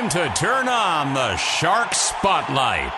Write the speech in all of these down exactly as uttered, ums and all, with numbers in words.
to turn on the Shark Spotlight.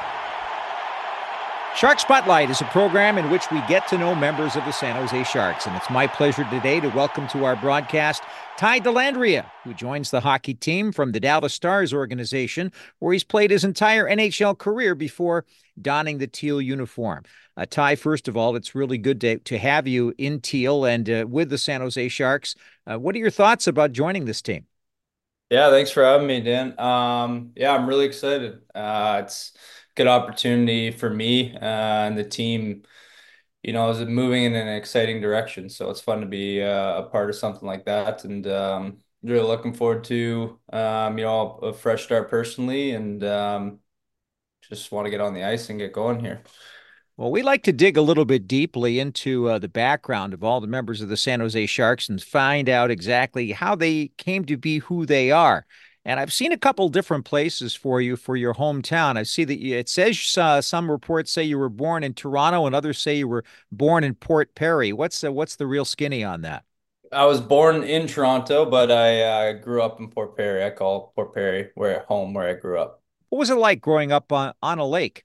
Shark Spotlight is a program in which we get to know members of the San Jose Sharks, and it's my pleasure today to welcome to our broadcast Ty Dellandrea, who joins the hockey team from the Dallas Stars organization, where he's played his entire N H L career before donning the teal uniform. Uh, Ty, first of all, it's really good to, to have you in teal and uh, with the San Jose Sharks. Uh, what are your thoughts about joining this team? Yeah, thanks for having me, Dan. Um, yeah, I'm really excited. Uh, it's a good opportunity for me uh, and the team, you know, is moving in an exciting direction. So it's fun to be uh, a part of something like that, and um, really looking forward to, um, you know, a fresh start personally, and um, just want to get on the ice and get going here. Well, we like to dig a little bit deeply into uh, the background of all the members of the San Jose Sharks and find out exactly how they came to be who they are. And I've seen a couple different places for you for your hometown. I see that you, it says uh, some reports say you were born in Toronto, and others say you were born in Port Perry. What's uh, what's the real skinny on that? I was born in Toronto, but I uh, grew up in Port Perry. I call Port Perry where home, where I grew up. What was it like growing up on, on a lake?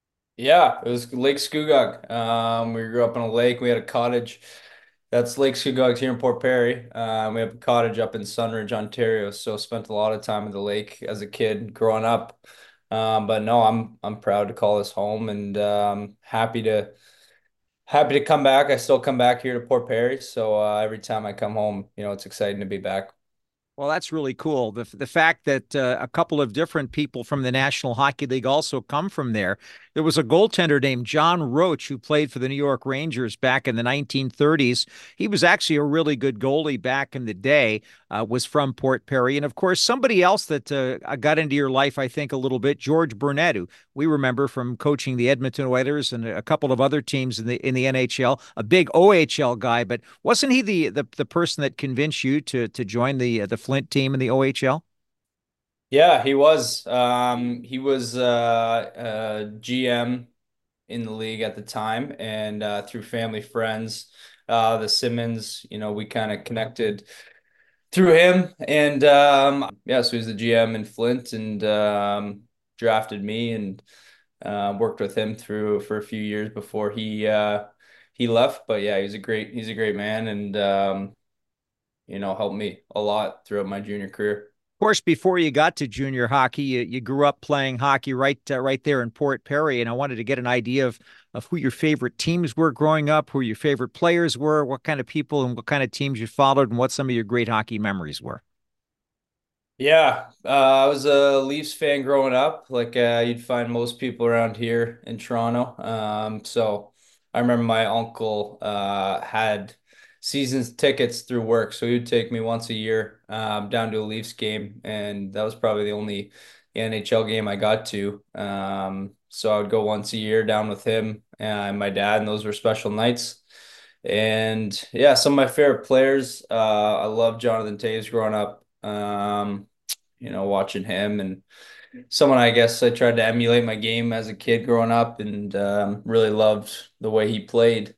Yeah, it was Lake Scugog. Um, we grew up on a lake. We had a cottage. That's Lake Scugog here in Port Perry. Um, we have a cottage up in Sunridge, Ontario. So spent a lot of time at the lake as a kid growing up. Um, but no, I'm I'm proud to call this home and um, happy to happy to come back. I still come back here to Port Perry. So uh, every time I come home, you know, it's exciting to be back. Well, that's really cool. The the fact that uh, a couple of different people from the National Hockey League also come from there. There was a goaltender named John Roach who played for the New York Rangers back in the nineteen thirties. He was actually a really good goalie back in the day, uh, was from Port Perry. And of course, somebody else that uh, got into your life, I think, a little bit, George Burnett, who we remember from coaching the Edmonton Oilers and a couple of other teams in the in the N H L, a big O H L guy. But wasn't he the the, the person that convinced you to to join the uh, the Flint team in the O H L? Yeah, he was. Um, he was uh, uh, G M in the league at the time, and uh, through family friends, uh, the Simmons, you know, we kind of connected through him, and um, yeah, so he was the G M in Flint, and um, drafted me, and uh, worked with him through for a few years before he uh, he left. But yeah, he's a great he's a great man, and um, you know, helped me a lot throughout my junior career. Of course, before you got to junior hockey, you, you grew up playing hockey right uh, right there in Port Perry, and I wanted to get an idea of of who your favorite teams were growing up, who your favorite players were, what kind of people and what kind of teams you followed, and what some of your great hockey memories were. Yeah, uh, I was a Leafs fan growing up, like uh, you'd find most people around here in Toronto. Um, so I remember my uncle uh, had seasons tickets through work, so he would take me once a year um, down to a Leafs game, and that was probably the only N H L game I got to. Um, so I would go once a year down with him and my dad, and those were special nights. And yeah, some of my favorite players, uh, I love Jonathan Toews growing up. Um, you know, watching him and someone I guess I tried to emulate my game as a kid growing up and um, really loved the way he played.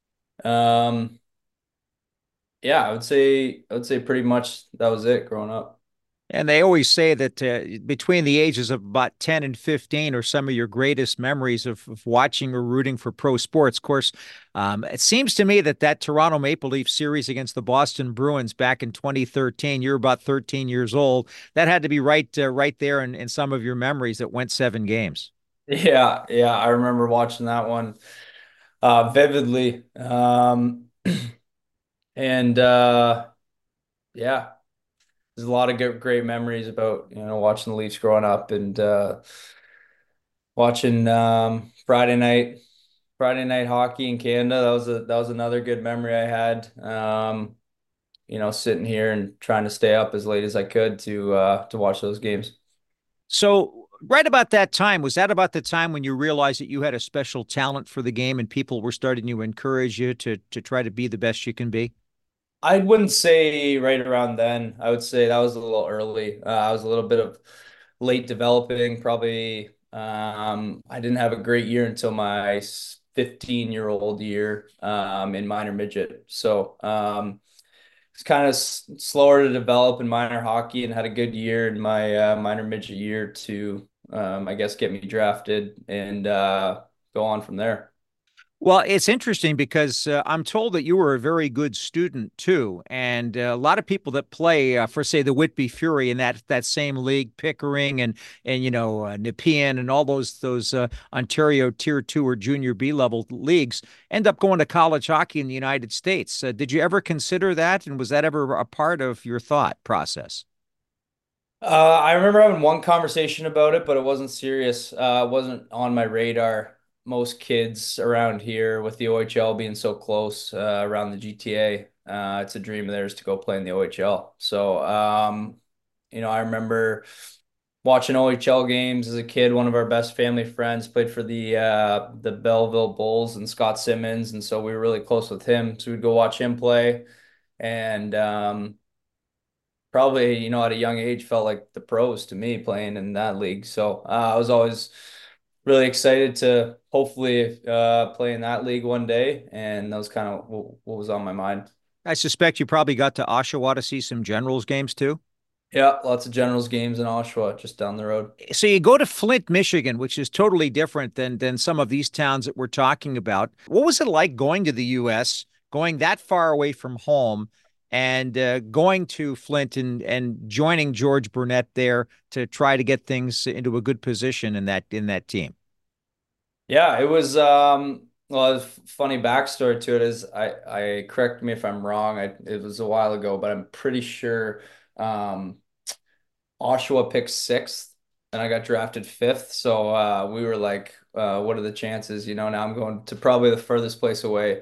Um, yeah, I would say I would say pretty much that was it growing up. And they always say that uh, between the ages of about ten and fifteen are some of your greatest memories of, of watching or rooting for pro sports. Of course, um, it seems to me that that Toronto Maple Leaf series against the Boston Bruins back in twenty thirteen, you're about thirteen years old. That had to be right uh, right there in, in some of your memories that went seven games. Yeah, yeah, I remember watching that one uh, vividly. Um, and uh, yeah, there's a lot of good, great memories about, you know, watching the Leafs growing up and uh, watching um, Friday night Friday night hockey in Canada. That was a that was another good memory I had. Um, you know, sitting here and trying to stay up as late as I could to uh to watch those games. So, right about that time, was that about the time when you realized that you had a special talent for the game and people were starting to encourage you to to try to be the best you can be? I wouldn't say right around then. I would say that was a little early. Uh, I was a little bit of late developing. Probably um I didn't have a great year until my fifteen year old year um in minor midget. So um it's kind of s slower to develop in minor hockey, and had a good year in my uh, minor midget year to, um, I guess, get me drafted and uh, go on from there. Well, it's interesting because uh, I'm told that you were a very good student too, and uh, a lot of people that play uh, for, say, the Whitby Fury in that that same league, Pickering and and you know uh, Nepean and all those those uh, Ontario Tier Two or Junior B level leagues end up going to college hockey in the United States. Uh, did you ever consider that, and was that ever a part of your thought process? Uh, I remember having one conversation about it, but it wasn't serious. Uh, it wasn't on my radar. Most kids around here, with the O H L being so close, uh, around the G T A, uh, it's a dream of theirs to go play in the O H L. So, um, you know, I remember watching O H L games as a kid. One of our best family friends played for the uh, the Belleville Bulls and Scott Simmons, and so we were really close with him. So we'd go watch him play, and um, probably, you know, at a young age felt like the pros to me playing in that league. So uh, I was always really excited to hopefully uh, play in that league one day, and that was kind of what, what was on my mind. I suspect you probably got to Oshawa to see some Generals games too. Yeah, lots of Generals games in Oshawa, just down the road. So you go to Flint, Michigan, which is totally different than than some of these towns that we're talking about. What was it like going to the U S, going that far away from home, and uh, going to Flint and and joining George Burnett there to try to get things into a good position in that in that team? Yeah, it was um well, a funny backstory to it is I I correct me if I'm wrong. I it was a while ago, but I'm pretty sure um Oshawa picked sixth and I got drafted fifth. So uh we were like, uh what are the chances? You know, now I'm going to probably the furthest place away.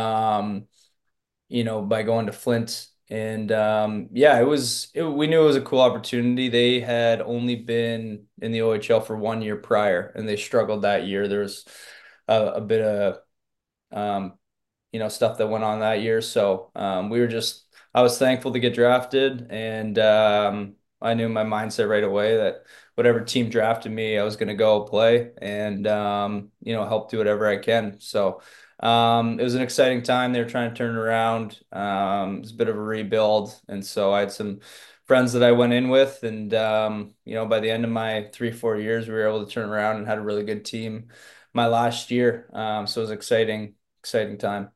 Um you know, by going to Flint. And um, yeah, it was, it, we knew it was a cool opportunity. They had only been in the O H L for one year prior, and they struggled that year. There was a, a bit of, um, you know, stuff that went on that year. So um, we were just, I was thankful to get drafted, and um, I knew in my mindset right away that whatever team drafted me, I was going to go play and um, you know, help do whatever I can. So um, it was an exciting time. They were trying to turn it around. Um, it was a bit of a rebuild, and so I had some friends that I went in with, and um, you know, by the end of my three, four years, we were able to turn around and had a really good team my last year. Um, so it was exciting, exciting time.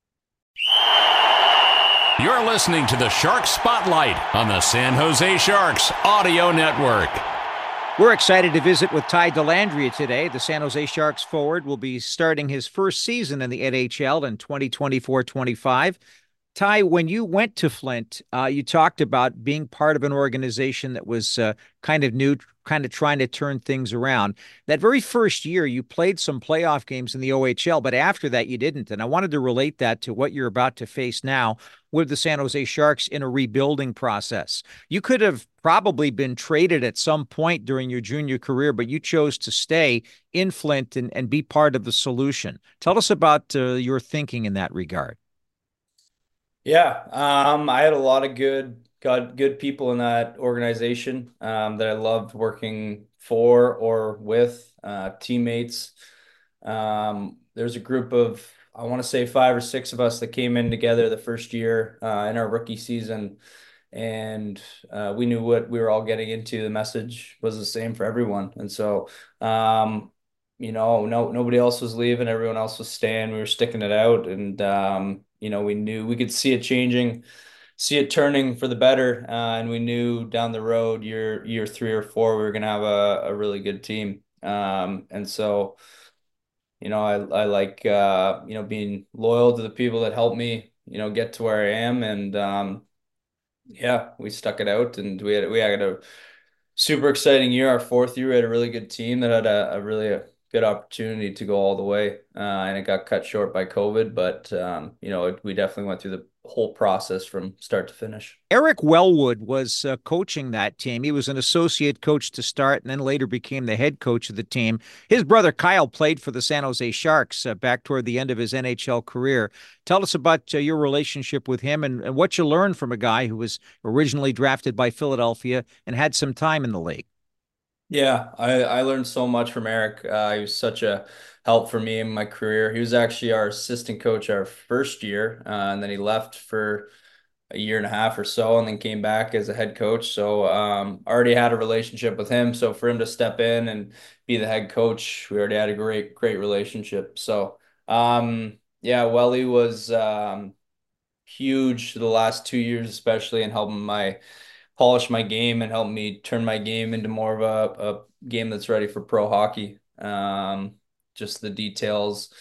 You're listening to the Shark Spotlight on the San Jose Sharks Audio Network. We're excited to visit with Ty Dellandrea today. The San Jose Sharks forward will be starting his first season in the N H L in twenty twenty-four twenty-five. Ty, when you went to Flint, uh, you talked about being part of an organization that was uh, kind of new, kind of trying to turn things around. That very first year, you played some playoff games in the O H L, but after that, you didn't. And I wanted to relate that to what you're about to face now with the San Jose Sharks in a rebuilding process. You could have probably been traded at some point during your junior career, but you chose to stay in Flint and, and be part of the solution. Tell us about uh, your thinking in that regard. Yeah, um, I had a lot of good, good, good people in that organization um, that I loved working for or with, uh, teammates. Um, there's a group of, I want to say five or six of us that came in together the first year uh, in our rookie season, and uh, we knew what we were all getting into. The message was the same for everyone, and so um, you know, no nobody else was leaving, everyone else was staying. We were sticking it out, and um, you know, we knew we could see it changing, see it turning for the better, uh, and we knew down the road, year year three or four, we were gonna have a, a really good team. Um, and so, you know, I I like uh, you know, being loyal to the people that helped me, you know, get to where I am, and um, yeah, we stuck it out, and we had we had a super exciting year. Our fourth year, we had a really good team that had a, a really a good opportunity to go all the way, uh, and it got cut short by COVID. But um, you know, it, we definitely went through the whole process from start to finish. Eric Wellwood was uh, coaching that team. He was an associate coach to start and then later became the head coach of the team. His brother Kyle played for the San Jose Sharks uh, back toward the end of his N H L career. Tell us about uh, your relationship with him and, and what you learned from a guy who was originally drafted by Philadelphia and had some time in the league. Yeah, I, I learned so much from Eric. Uh, he was such a help for me in my career. He was actually our assistant coach our first year, uh, and then he left for a year and a half or so, and then came back as a head coach. So um, already had a relationship with him. So for him to step in and be the head coach, we already had a great, great relationship. So um, yeah, Welly was um, huge the last two years, especially in helping my polish my game and help me turn my game into more of a, a game that's ready for pro hockey. Um, just the details,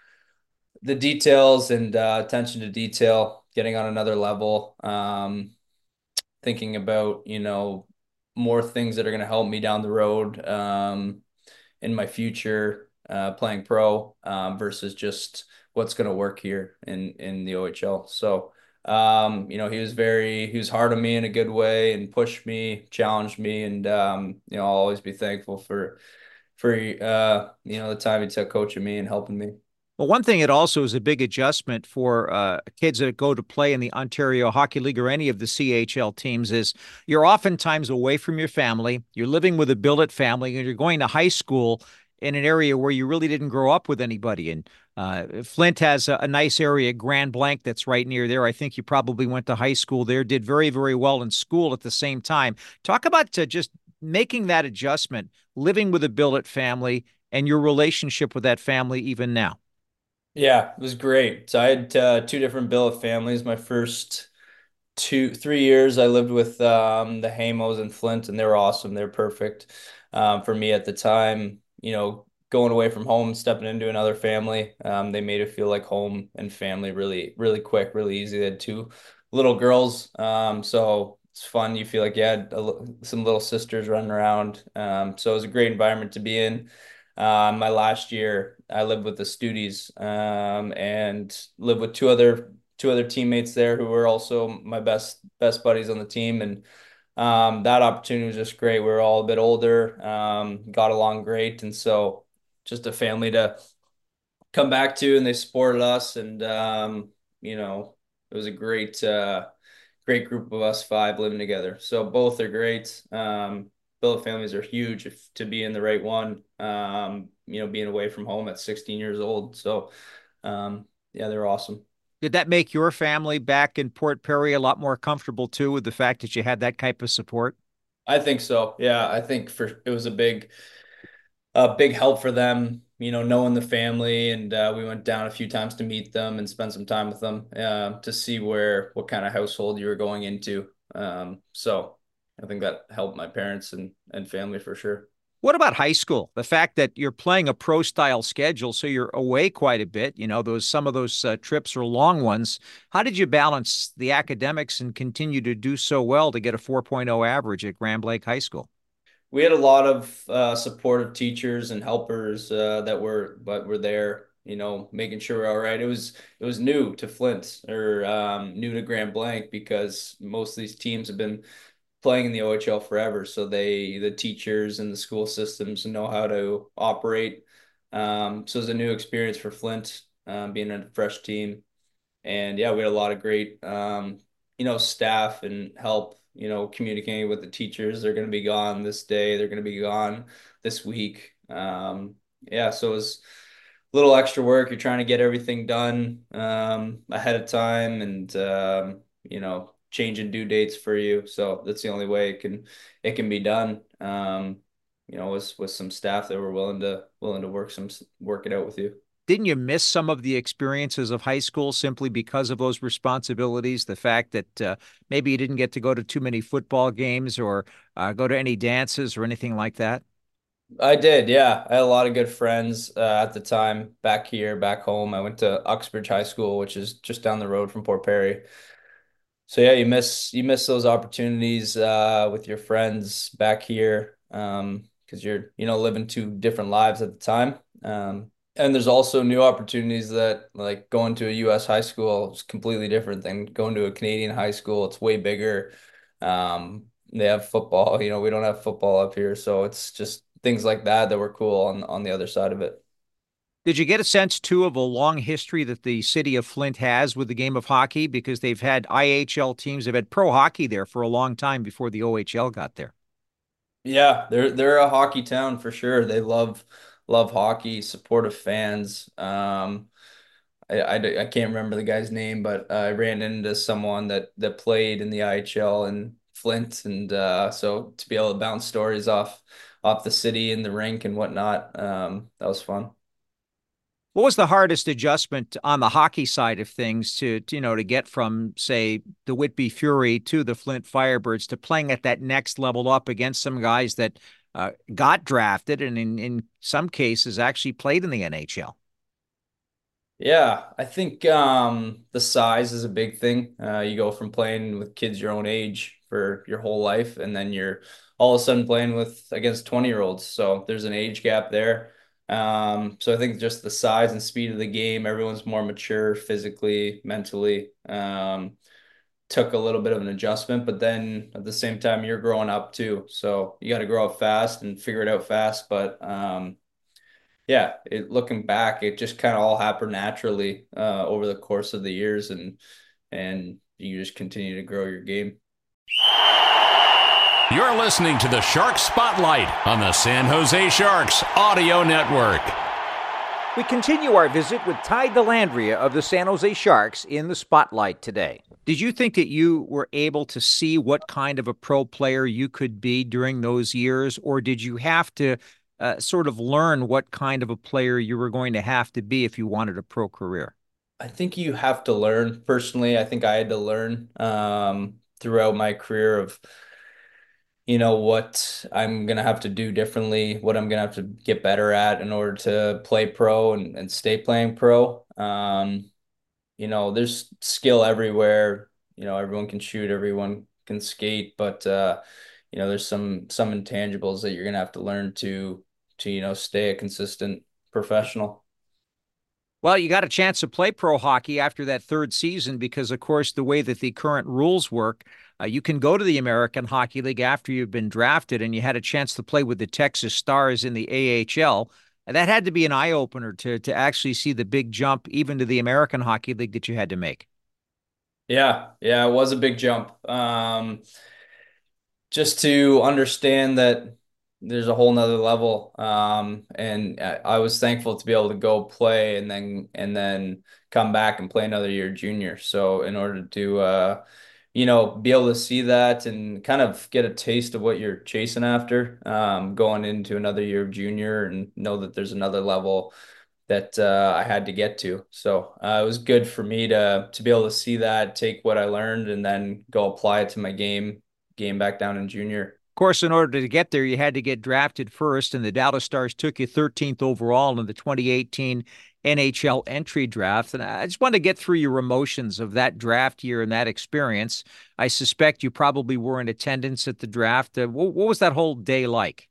the details and uh, attention to detail, getting on another level. Um, thinking about, you know, more things that are going to help me down the road um, in my future uh, playing pro um, versus just what's going to work here in in the O H L. So, um, you know, he was very he was hard on me in a good way and pushed me, challenged me, and um, you know, I'll always be thankful for for uh, you know, the time he took coaching me and helping me. Well, one thing it also is a big adjustment for uh, kids that go to play in the Ontario Hockey League or any of the C H L teams is you're oftentimes away from your family. You're living with a billet family, and you're going to high school in an area where you really didn't grow up with anybody. And uh, Flint has a, a nice area, Grand Blanc, that's right near there. I think you probably went to high school there, did very, very well in school at the same time. Talk about uh, just making that adjustment, living with a billet family, and your relationship with that family even now. Yeah, it was great. So I had uh, two different billet families. My first two, three years I lived with um, the Hamos in Flint, and they were awesome. They're perfect um, for me at the time. You know, going away from home, stepping into another family, um, they made it feel like home and family really, really quick, really easy. They had two little girls, um, so it's fun. You feel like you had a, li- some little sisters running around. Um, so it was a great environment to be in. Um, my last year, I lived with the Studies, um, and lived with two other two other teammates there who were also my best best buddies on the team, and um, that opportunity was just great. We were all a bit older, um, got along great, and so just a family to come back to, and they supported us, and um, you know, it was a great uh, great group of us five living together. So both are great. Um, billet families are huge if, to be in the right one. Um, you know, being away from home at sixteen years old. So um, yeah, they're awesome. Did that make your family back in Port Perry a lot more comfortable too with the fact that you had that type of support? I think so. Yeah, I think for it was a big a big help for them, you know, knowing the family, and uh, we went down a few times to meet them and spend some time with them uh, to see where what kind of household you were going into. Um, so I think that helped my parents and and family for sure. What about high school? The fact that you're playing a pro style schedule, so you're away quite a bit. You know, those some of those uh, trips are long ones. How did you balance the academics and continue to do so well to get a 4.0 average at Grand Lake High School? We had a lot of uh, supportive teachers and helpers uh, that were but were there, you know, making sure we're all right. It was it was new to Flint or um, new to Grand Blanc because most of these teams have been playing in the O H L forever. So they, the teachers and the school systems know how to operate. Um, so it was a new experience for Flint, um, being a fresh team. And yeah, we had a lot of great, um, you know, staff and help, you know, communicating with the teachers. They're going to be gone this day. They're going to be gone this week. Um, yeah, so it was a little extra work. You're trying to get everything done um, ahead of time, and um, you know, changing due dates for you. So that's the only way it can it can be done. Um, you know, with with some staff that were willing to willing to work some work it out with you. Didn't you miss some of the experiences of high school simply because of those responsibilities? The fact that uh, maybe you didn't get to go to too many football games or uh, go to any dances or anything like that? I did, yeah. I had a lot of good friends uh, at the time back here, back home. I went to Uxbridge High School, which is just down the road from Port Perry. So yeah, you miss you miss those opportunities uh, with your friends back here um, because you're you know living two different lives at the time. Um, and there's also new opportunities that like going to a U S high school is completely different than going to a Canadian high school. It's way bigger. Um, they have football. You know, we don't have football up here, so it's just things like that that were cool on on the other side of it. Did you get a sense, too, of a long history that the city of Flint has with the game of hockey? Because they've had I H L teams, they've had pro hockey there for a long time before the O H L got there. Yeah, they're they're a hockey town for sure. They love love hockey, supportive fans. Um, I, I, I can't remember the guy's name, but uh, I ran into someone that that played in the I H L in Flint, and uh, so to be able to bounce stories off off the city and the rink and whatnot, um, that was fun. What was the hardest adjustment on the hockey side of things to, to, you know, to get from, say, the Whitby Fury to the Flint Firebirds to playing at that next level up against some guys that uh, got drafted and in, in some cases actually played in the N H L? Yeah, I think um, the size is a big thing. Uh, you go from playing with kids your own age for your whole life, and then you're all of a sudden playing with against twenty year olds. So there's an age gap there. Um, so I think just the size and speed of the game, everyone's more mature physically, mentally. Um, took a little bit of an adjustment, but then at the same time, you're growing up too. So you got to grow up fast and figure it out fast. But um, yeah, it looking back, it just kind of all happened naturally uh, over the course of the years, and and you just continue to grow your game. You're listening to the Shark Spotlight on the San Jose Sharks Audio Network. We continue our visit with Ty Dellandrea of the San Jose Sharks in the Spotlight today. Did you think that you were able to see what kind of a pro player you could be during those years, or did you have to uh, sort of learn what kind of a player you were going to have to be if you wanted a pro career? I think you have to learn. Personally, I think I had to learn um, throughout my career of, you know, what I'm gonna have to do differently, what I'm gonna have to get better at in order to play pro and, and stay playing pro. Um, you know, there's skill everywhere. You know, everyone can shoot, everyone can skate, but uh, you know, there's some some intangibles that you're gonna have to learn to to, you know, stay a consistent professional. Well, you got a chance to play pro hockey after that third season because, of course, the way that the current rules work, uh, you can go to the American Hockey League after you've been drafted, and you had a chance to play with the Texas Stars in the A H L. And that had to be an eye opener to to actually see the big jump, even to the American Hockey League, that you had to make. Yeah, yeah, it was a big jump. Um, just to understand that there's a whole nother level. Um, and I, I was thankful to be able to go play and then and then come back and play another year junior. So in order to uh, you know, be able to see that and kind of get a taste of what you're chasing after, um, going into another year of junior and know that there's another level that uh, I had to get to. So uh, it was good for me to to be able to see that, take what I learned, and then go apply it to my game game back down in junior. Of course, in order to get there, you had to get drafted first, and the Dallas Stars took you thirteenth overall in the twenty eighteen N H L entry draft. And I just want to get through your emotions of that draft year and that experience. I suspect you probably were in attendance at the draft. Uh, what, what was that whole day like?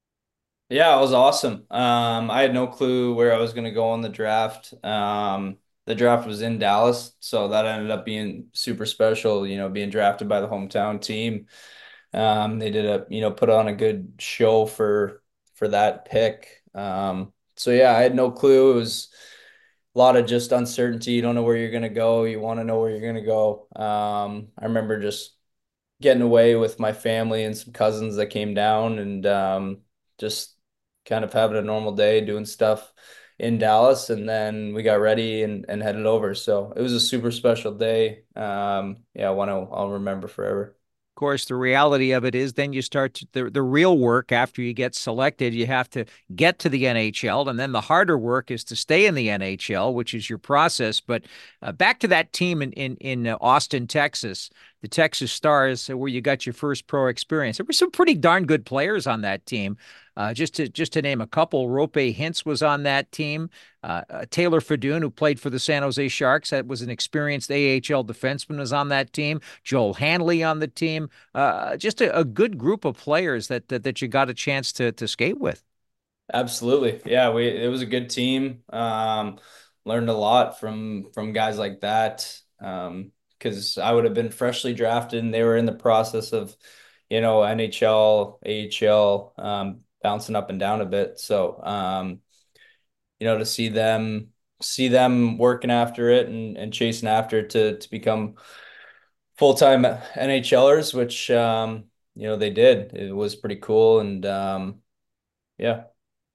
Yeah, it was awesome. Um, I had no clue where I was going to go in the draft. Um, the draft was in Dallas, so that ended up being super special, you know, being drafted by the hometown team. Um, they did a, you know, put on a good show for for that pick. Um, so yeah, I had no clue. It was a lot of just uncertainty. You don't know where you're gonna go. You want to know where you're gonna go. Um, I remember just getting away with my family and some cousins that came down and um, just kind of having a normal day doing stuff in Dallas, and then we got ready and, and headed over. So it was a super special day. Um, yeah, one I'll, I'll remember forever. Of course, the reality of it is then you start to, the, the real work after you get selected. You have to get to the N H L, and then the harder work is to stay in the N H L, which is your process. But uh, back to that team in, in, in uh, Austin, Texas, the Texas Stars, uh, where you got your first pro experience. There were some pretty darn good players on that team. Uh, just to just to name a couple, Rope Hintz was on that team. Uh, uh, Taylor Fedun, who played for the San Jose Sharks, that was an experienced A H L defenseman, was on that team. Joel Hanley on the team. Uh, just a, a good group of players that, that that you got a chance to to skate with. Absolutely. Yeah, we it was a good team. Um, learned a lot from from guys like that. Um, because I would have been freshly drafted and they were in the process of, you know, N H L, A H L, um, bouncing up and down a bit. So, um, you know, to see them see them working after it and, and chasing after it to to become full-time NHLers, which um, you know, they did. It was pretty cool and um, yeah.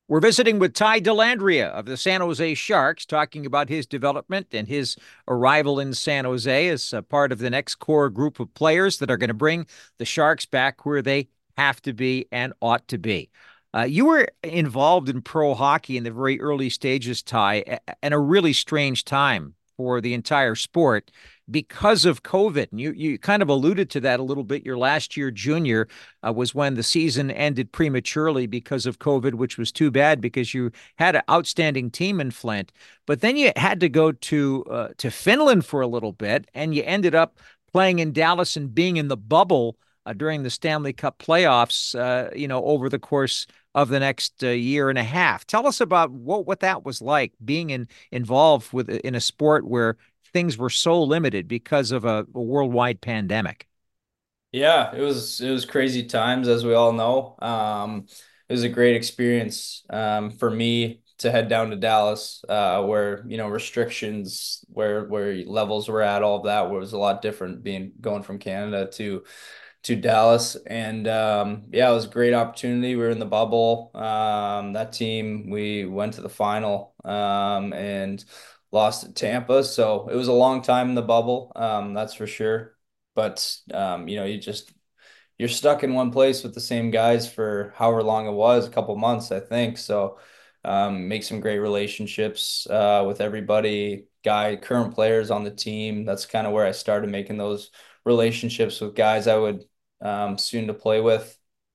We're visiting with Ty Dellandrea of the San Jose Sharks, talking about his development and his arrival in San Jose as a part of the next core group of players that are going to bring the Sharks back where they have to be and ought to be. Uh, you were involved in pro hockey in the very early stages, Ty, and a really strange time for the entire sport because of COVID. And you you kind of alluded to that a little bit. Your last year junior uh, was when the season ended prematurely because of COVID, which was too bad because you had an outstanding team in Flint. But then you had to go to uh, to Finland for a little bit, and you ended up playing in Dallas and being in the bubble uh, during the Stanley Cup playoffs. Uh, you know, over the course of the next uh, year and a half. Tell us about what what that was like being in involved with in a sport where things were so limited because of a, a worldwide pandemic. Yeah, it was it was crazy times, as we all know. Um, it was a great experience um, for me to head down to Dallas, uh, where you know restrictions, where where levels were at, all of that was a lot different. Being going from Canada to to Dallas, and um, yeah, it was a great opportunity. We were in the bubble. Um, that team, we went to the final um, and lost to Tampa, so it was a long time in the bubble. Um, that's for sure. But um, you know, you just you're stuck in one place with the same guys for however long it was, a couple months, I think. So um, make some great relationships uh, with everybody, guy, current players on the team. That's kind of where I started making those relationships with guys I would um, soon to play with.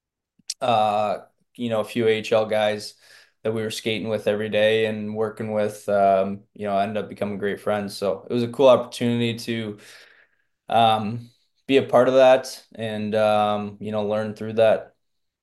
Uh, you know, a few A H L guys that we were skating with every day and working with. Um, you know, ended up becoming great friends. So it was a cool opportunity to um, be a part of that and um, you know, learn through that.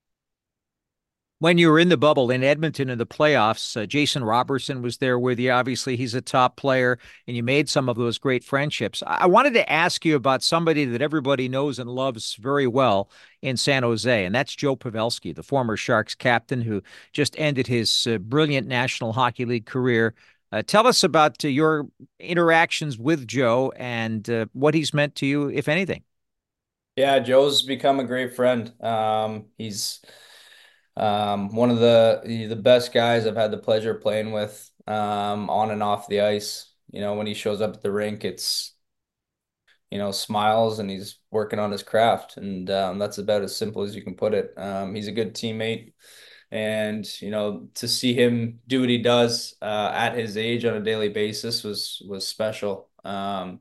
When you were in the bubble in Edmonton in the playoffs, uh, Jason Robertson was there with you. Obviously, he's a top player, and you made some of those great friendships. I, I wanted to ask you about somebody that everybody knows and loves very well in San Jose, and that's Joe Pavelski, the former Sharks captain who just ended his uh, brilliant National Hockey League career. Uh, tell us about uh, your interactions with Joe and uh, what he's meant to you, if anything. Yeah, Joe's become a great friend. Um, he's um, one of the the best guys I've had the pleasure of playing with um, on and off the ice. You know, when he shows up at the rink, it's you know smiles and he's working on his craft, and um, that's about as simple as you can put it. Um, he's a good teammate, and you know to see him do what he does uh, at his age on a daily basis was was special. Um,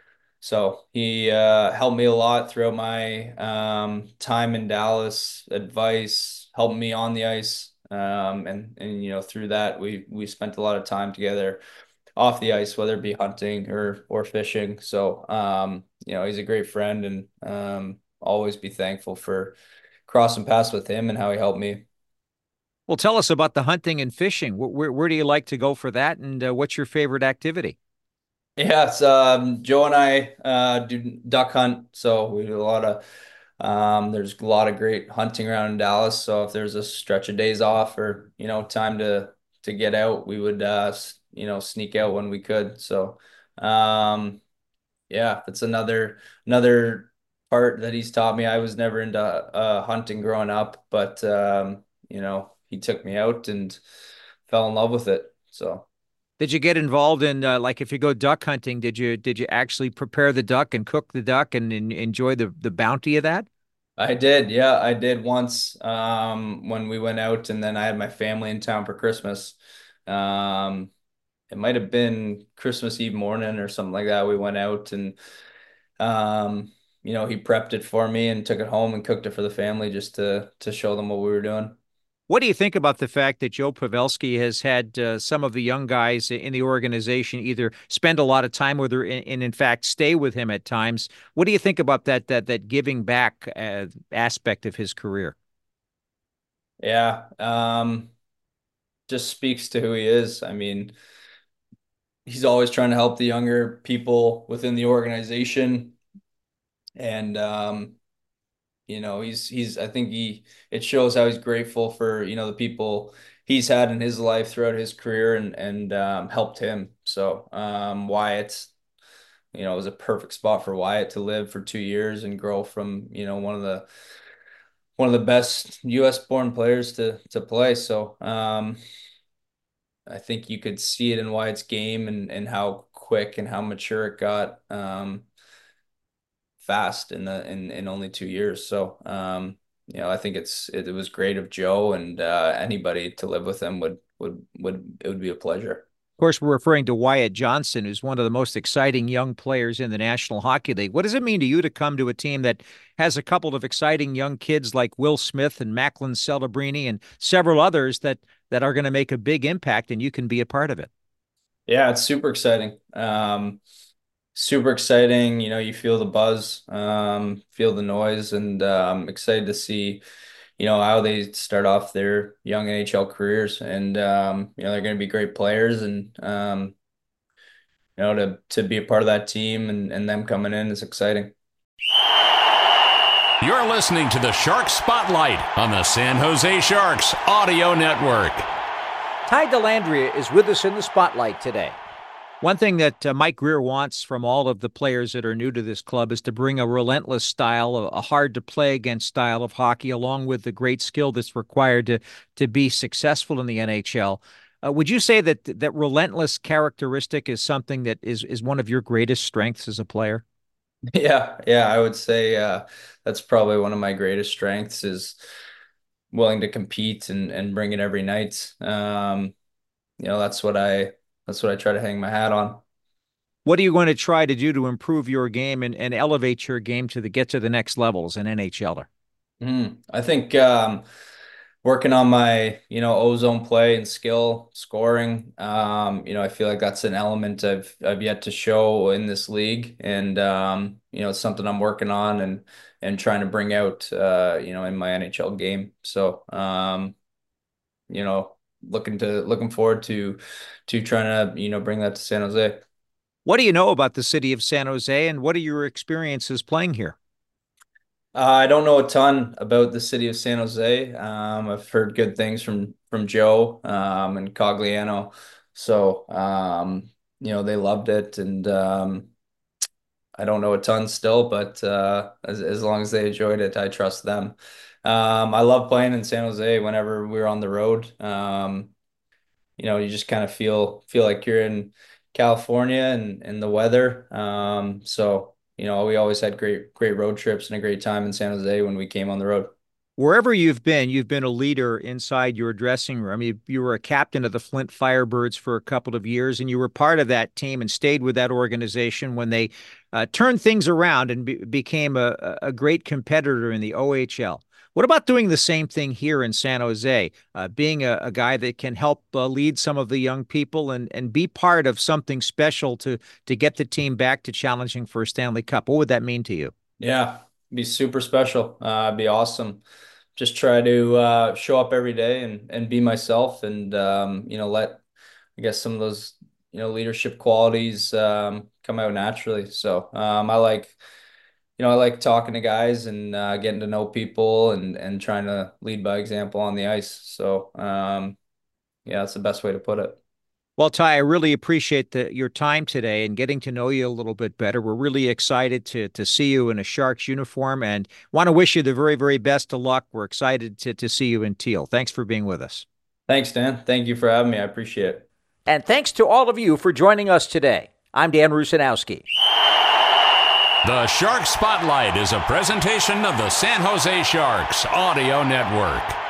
So he uh, helped me a lot throughout my um, time in Dallas, advice, helped me on the ice. Um, and, and, you know, through that, we, we spent a lot of time together off the ice, whether it be hunting or, or fishing. So, um, you know, he's a great friend and um, always be thankful for crossing paths with him and how he helped me. Well, tell us about the hunting and fishing. Where, where, where do you like to go for that, and uh, what's your favorite activity? Yes, um, Joe and I uh, do duck hunt, so we do a lot of um, there's a lot of great hunting around in Dallas. So if there's a stretch of days off or you know time to to get out, we would uh, s- you know sneak out when we could. So um, yeah, that's another another part that he's taught me. I was never into uh, hunting growing up, but um, you know he took me out and fell in love with it. So. Did you get involved in uh, like if you go duck hunting, did you did you actually prepare the duck and cook the duck and, and enjoy the the bounty of that? I did, yeah, I did once um when we went out and then I had my family in town for Christmas. Um it might have been Christmas Eve morning or something like that. We went out and um you know, he prepped it for me and took it home and cooked it for the family just to to show them what we were doing. What do you think about the fact that Joe Pavelski has had uh, some of the young guys in the organization either spend a lot of time with her and, and in fact stay with him at times? What do you think about that that that giving back uh, aspect of his career? Yeah, um just speaks to who he is. I mean, he's always trying to help the younger people within the organization and um You know, he's he's I think he it shows how he's grateful for, you know, the people he's had in his life throughout his career and and um helped him. So, um Wyatt, you know, it was a perfect spot for Wyatt to live for two years and grow from, you know, one of the one of the best U S born players to to play. So um, I think you could see it in Wyatt's game and and how quick and how mature it got um, fast in the in in only two years. So um, you know, I think it's it, it was great of Joe and uh, anybody to live with him would would would it would be a pleasure. Of course, we're referring to Wyatt Johnston, who's one of the most exciting young players in the National Hockey League. What does it mean to you to come to a team that has a couple of exciting young kids like Will Smith and Macklin Celebrini and several others that that are going to make a big impact, and you can be a part of it? Yeah, it's super exciting. Um, super exciting. You know, you feel the buzz, um, feel the noise, and uh, I'm excited to see, you know, how they start off their young N H L careers. And um, you know, they're going to be great players, and um, you know, to to be a part of that team and and them coming in is exciting. You're listening to the Shark Spotlight on the San Jose Sharks Audio Network. Ty Dellandrea is with us in the spotlight today. One thing that uh, Mike Grier wants from all of the players that are new to this club is to bring a relentless style, a, a hard-to-play-against style of hockey, along with the great skill that's required to to be successful in the N H L. Uh, would you say that that relentless characteristic is something that is is one of your greatest strengths as a player? Yeah, yeah, I would say uh, that's probably one of my greatest strengths is willing to compete and and bring it every night. Um, you know, that's what I that's what I try to hang my hat on. What are you going to try to do to improve your game and, and elevate your game to the get to the next level as an NHLer? Mm, I think um, working on my, you know, ozone play and skill scoring. Um, you know, I feel like that's an element I've I've yet to show in this league, and um, you know, it's something I'm working on and and trying to bring out, uh, you know, in my N H L game. So, um, you know, looking to looking forward to to trying to, you know, bring that to San Jose. What do you know about the city of San Jose, and what are your experiences playing here? Uh, I don't know a ton about the city of San Jose. Um, I've heard good things from from Joe um, and Cogliano, so um, you know they loved it, and um, I don't know a ton still, but uh, as as long as they enjoyed it, I trust them. Um, I love playing in San Jose whenever we're on the road. Um, you know, you just kind of feel feel like you're in California and and the weather. Um, so you know, we always had great great road trips and a great time in San Jose when we came on the road. Wherever you've been, you've been a leader inside your dressing room. You, you were a captain of the Flint Firebirds for a couple of years, and you were part of that team and stayed with that organization when they uh, turned things around and be, became a, a great competitor in the O H L. What about doing the same thing here in San Jose, uh, being a, a guy that can help uh, lead some of the young people and, and be part of something special to to get the team back to challenging for a Stanley Cup? What would that mean to you? Yeah, be super special. Uh, be awesome. Just try to uh, show up every day and and be myself, and um, you know, let I guess some of those you know leadership qualities um, come out naturally. So um, I like you know I like talking to guys and uh, getting to know people and and trying to lead by example on the ice. So um, yeah, that's the best way to put it. Well, Ty, I really appreciate the, your time today and getting to know you a little bit better. We're really excited to to see you in a Sharks uniform and want to wish you the very, very best of luck. We're excited to, to see you in teal. Thanks for being with us. Thanks, Dan. Thank you for having me. I appreciate it. And thanks to all of you for joining us today. I'm Dan Rusanowski. The Shark Spotlight is a presentation of the San Jose Sharks Audio Network.